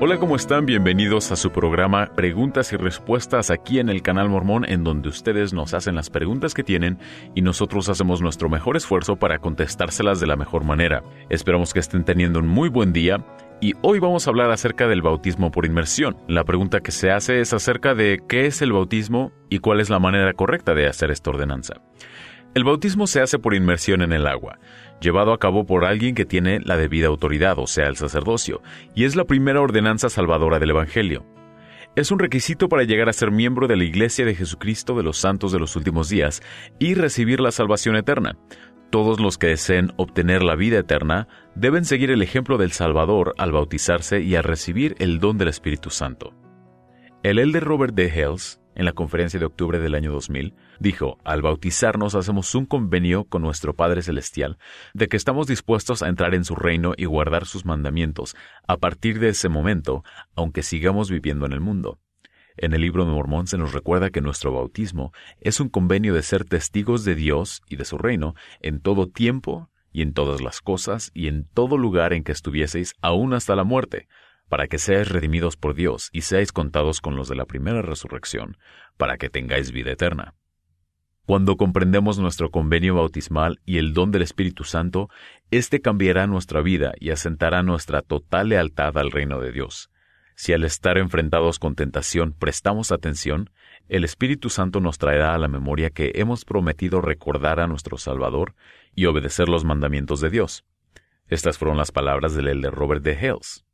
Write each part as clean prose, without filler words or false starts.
Hola, ¿cómo están? Bienvenidos a su programa Preguntas y Respuestas aquí en el Canal Mormón, en donde ustedes nos hacen las preguntas que tienen y nosotros hacemos nuestro mejor esfuerzo para contestárselas de la mejor manera. Esperamos que estén teniendo un muy buen día y hoy vamos a hablar acerca del bautismo por inmersión. La pregunta que se hace es acerca de qué es el bautismo y cuál es la manera correcta de hacer esta ordenanza. El bautismo se hace por inmersión en el agua, llevado a cabo por alguien que tiene la debida autoridad, o sea, el sacerdocio, y es la primera ordenanza salvadora del Evangelio. Es un requisito para llegar a ser miembro de la Iglesia de Jesucristo de los Santos de los Últimos Días y recibir la salvación eterna. Todos los que deseen obtener la vida eterna deben seguir el ejemplo del Salvador al bautizarse y al recibir el don del Espíritu Santo. El elder Robert D. Hales, en la conferencia de octubre del año 2000, dijo: al bautizarnos hacemos un convenio con nuestro Padre Celestial de que estamos dispuestos a entrar en su reino y guardar sus mandamientos a partir de ese momento, aunque sigamos viviendo en el mundo. En el libro de Mormón se nos recuerda que nuestro bautismo es un convenio de ser testigos de Dios y de su reino en todo tiempo y en todas las cosas y en todo lugar en que estuvieseis, aún hasta la muerte, para que seáis redimidos por Dios y seáis contados con los de la primera resurrección, para que tengáis vida eterna. Cuando comprendemos nuestro convenio bautismal y el don del Espíritu Santo, éste cambiará nuestra vida y asentará nuestra total lealtad al reino de Dios. Si al estar enfrentados con tentación prestamos atención, el Espíritu Santo nos traerá a la memoria que hemos prometido recordar a nuestro Salvador y obedecer los mandamientos de Dios. Estas fueron las palabras del elder Robert D. Hales.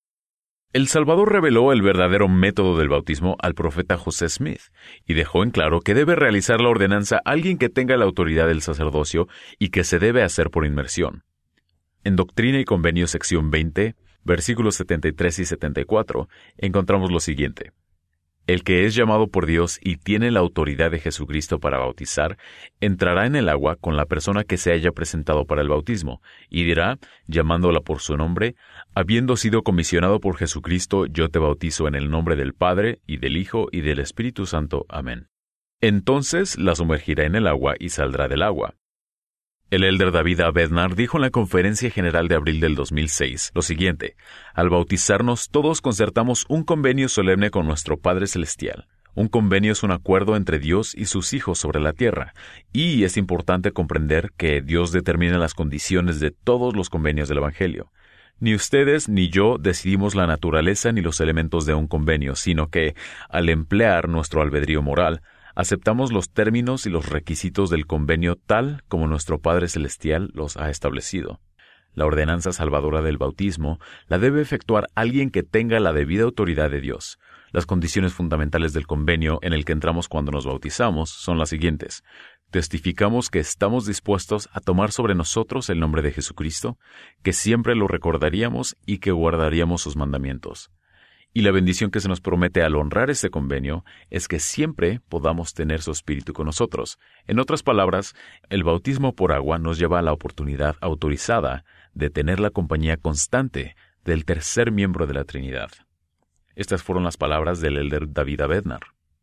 El Salvador reveló el verdadero método del bautismo al profeta José Smith y dejó en claro que debe realizar la ordenanza alguien que tenga la autoridad del sacerdocio y que se debe hacer por inmersión. En Doctrina y Convenios, sección 20, versículos 73 y 74, encontramos lo siguiente: el que es llamado por Dios y tiene la autoridad de Jesucristo para bautizar, entrará en el agua con la persona que se haya presentado para el bautismo, y dirá, llamándola por su nombre: habiendo sido comisionado por Jesucristo, yo te bautizo en el nombre del Padre, y del Hijo, y del Espíritu Santo. Amén. Entonces la sumergirá en el agua y saldrá del agua. El elder David A. Bednar dijo en la Conferencia General de abril del 2006 lo siguiente: al bautizarnos todos concertamos un convenio solemne con nuestro Padre Celestial. Un convenio es un acuerdo entre Dios y sus hijos sobre la tierra, y es importante comprender que Dios determina las condiciones de todos los convenios del Evangelio. Ni ustedes ni yo decidimos la naturaleza ni los elementos de un convenio, sino que, al emplear nuestro albedrío moral, aceptamos los términos y los requisitos del convenio tal como nuestro Padre Celestial los ha establecido. La ordenanza salvadora del bautismo la debe efectuar alguien que tenga la debida autoridad de Dios. Las condiciones fundamentales del convenio en el que entramos cuando nos bautizamos son las siguientes: testificamos que estamos dispuestos a tomar sobre nosotros el nombre de Jesucristo, que siempre lo recordaríamos y que guardaríamos sus mandamientos. Y la bendición que se nos promete al honrar este convenio es que siempre podamos tener su Espíritu con nosotros. En otras palabras, el bautismo por agua nos lleva a la oportunidad autorizada de tener la compañía constante del tercer miembro de la Trinidad. Estas fueron las palabras del elder David A. Bednar.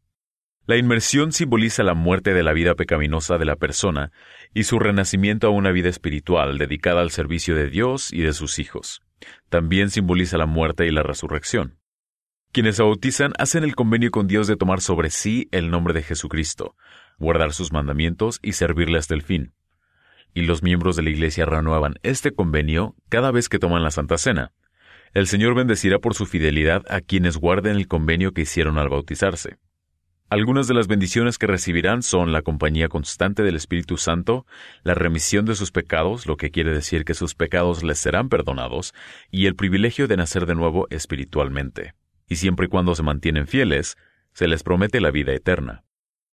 La inmersión simboliza la muerte de la vida pecaminosa de la persona y su renacimiento a una vida espiritual dedicada al servicio de Dios y de sus hijos. También simboliza la muerte y la resurrección. Quienes se bautizan hacen el convenio con Dios de tomar sobre sí el nombre de Jesucristo, guardar sus mandamientos y servirle hasta el fin. Y los miembros de la Iglesia renuevan este convenio cada vez que toman la Santa Cena. El Señor bendecirá por su fidelidad a quienes guarden el convenio que hicieron al bautizarse. Algunas de las bendiciones que recibirán son la compañía constante del Espíritu Santo, la remisión de sus pecados, lo que quiere decir que sus pecados les serán perdonados, y el privilegio de nacer de nuevo espiritualmente. Y siempre y cuando se mantienen fieles, se les promete la vida eterna.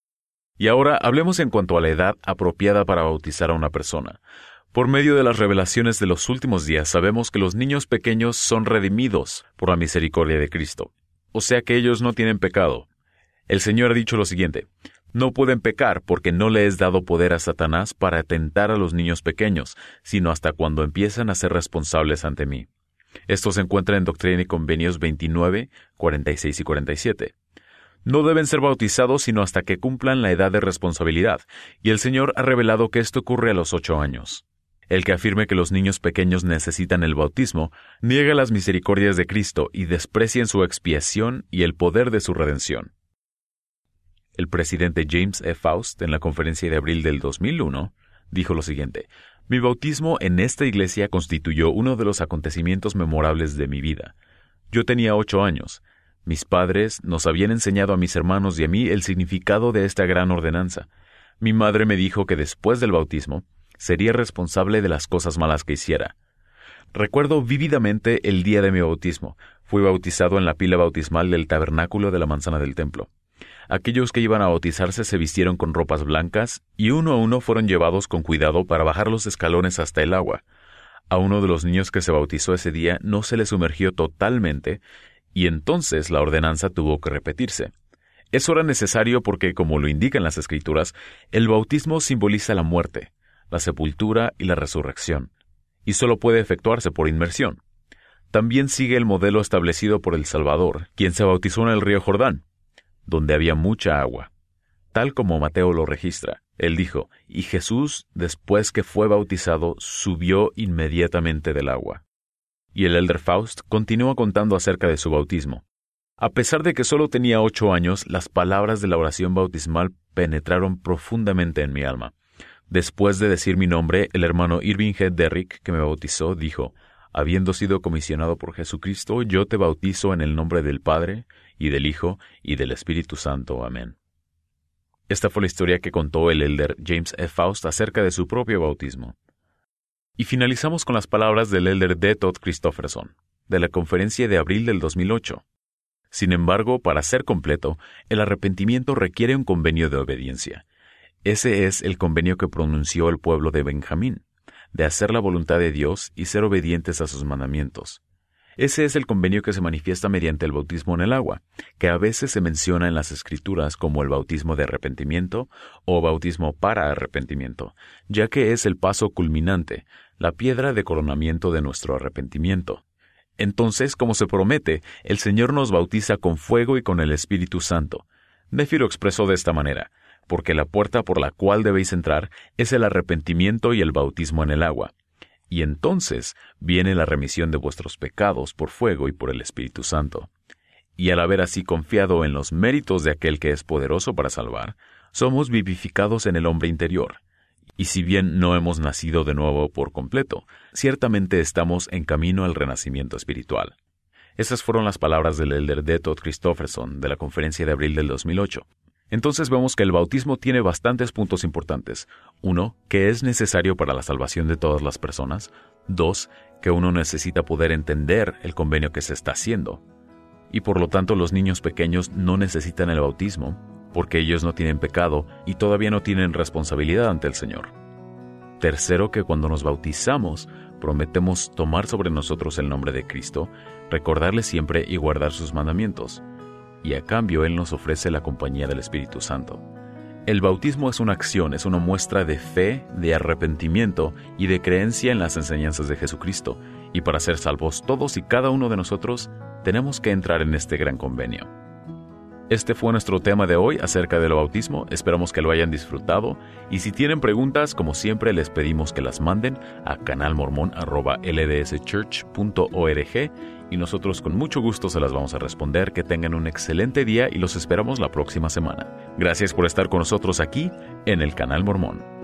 Y ahora hablemos en cuanto a la edad apropiada para bautizar a una persona. Por medio de las revelaciones de los últimos días sabemos que los niños pequeños son redimidos por la misericordia de Cristo. O sea que ellos no tienen pecado. El Señor ha dicho lo siguiente: no pueden pecar porque no le es dado poder a Satanás para tentar a los niños pequeños, sino hasta cuando empiezan a ser responsables ante mí. Esto se encuentra en Doctrina y Convenios 29, 46 y 47. No deben ser bautizados sino hasta que cumplan la edad de responsabilidad, y el Señor ha revelado que esto ocurre a los 8 años. El que afirme que los niños pequeños necesitan el bautismo, niega las misericordias de Cristo y desprecia su expiación y el poder de su redención. El presidente James E. Faust, en la conferencia de abril del 2001, dijo lo siguiente: «Mi bautismo en esta iglesia constituyó uno de los acontecimientos memorables de mi vida. Yo tenía 8 años. Mis padres nos habían enseñado a mis hermanos y a mí el significado de esta gran ordenanza. Mi madre me dijo que después del bautismo sería responsable de las cosas malas que hiciera. Recuerdo vívidamente el día de mi bautismo. Fui bautizado en la pila bautismal del tabernáculo de la manzana del templo. Aquellos que iban a bautizarse se vistieron con ropas blancas y uno a uno fueron llevados con cuidado para bajar los escalones hasta el agua. A uno de los niños que se bautizó ese día no se le sumergió totalmente y entonces la ordenanza tuvo que repetirse. Eso era necesario porque, como lo indican las Escrituras, el bautismo simboliza la muerte, la sepultura y la resurrección, y solo puede efectuarse por inmersión. También sigue el modelo establecido por el Salvador, quien se bautizó en el río Jordán, donde había mucha agua. Tal como Mateo lo registra, él dijo: «Y Jesús, después que fue bautizado, subió inmediatamente del agua». Y el elder Faust continúa contando acerca de su bautismo. A pesar de que solo tenía 8 años, las palabras de la oración bautismal penetraron profundamente en mi alma. Después de decir mi nombre, el hermano Irving G. Derrick, que me bautizó, dijo: «Habiendo sido comisionado por Jesucristo, yo te bautizo en el nombre del Padre, y del Hijo, y del Espíritu Santo. Amén». Esta fue la historia que contó el elder James E. Faust acerca de su propio bautismo. Y finalizamos con las palabras del elder D. Todd Christofferson, de la conferencia de abril del 2008. Sin embargo, para ser completo, el arrepentimiento requiere un convenio de obediencia. Ese es el convenio que pronunció el pueblo de Benjamín, de hacer la voluntad de Dios y ser obedientes a sus mandamientos. Ese es el convenio que se manifiesta mediante el bautismo en el agua, que a veces se menciona en las Escrituras como el bautismo de arrepentimiento o bautismo para arrepentimiento, ya que es el paso culminante, la piedra de coronamiento de nuestro arrepentimiento. Entonces, como se promete, el Señor nos bautiza con fuego y con el Espíritu Santo. Nefi lo expresó de esta manera: «Porque la puerta por la cual debéis entrar es el arrepentimiento y el bautismo en el agua. Y entonces viene la remisión de vuestros pecados por fuego y por el Espíritu Santo». Y al haber así confiado en los méritos de aquel que es poderoso para salvar, somos vivificados en el hombre interior. Y si bien no hemos nacido de nuevo por completo, ciertamente estamos en camino al renacimiento espiritual. Esas fueron las palabras del elder D. Todd Christofferson de la conferencia de abril del 2008. Entonces vemos que el bautismo tiene bastantes puntos importantes. 1, que es necesario para la salvación de todas las personas. 2, que uno necesita poder entender el convenio que se está haciendo. Y por lo tanto los niños pequeños no necesitan el bautismo, porque ellos no tienen pecado y todavía no tienen responsabilidad ante el Señor. 3, que cuando nos bautizamos, prometemos tomar sobre nosotros el nombre de Cristo, recordarle siempre y guardar sus mandamientos. Y a cambio Él nos ofrece la compañía del Espíritu Santo. El bautismo es una acción, es una muestra de fe, de arrepentimiento y de creencia en las enseñanzas de Jesucristo. Y para ser salvos todos y cada uno de nosotros, tenemos que entrar en este gran convenio. Este fue nuestro tema de hoy acerca del bautismo. Esperamos que lo hayan disfrutado. Y si tienen preguntas, como siempre, les pedimos que las manden a canalmormon@ldschurch.org y nosotros con mucho gusto se las vamos a responder. Que tengan un excelente día y los esperamos la próxima semana. Gracias por estar con nosotros aquí en el Canal Mormón.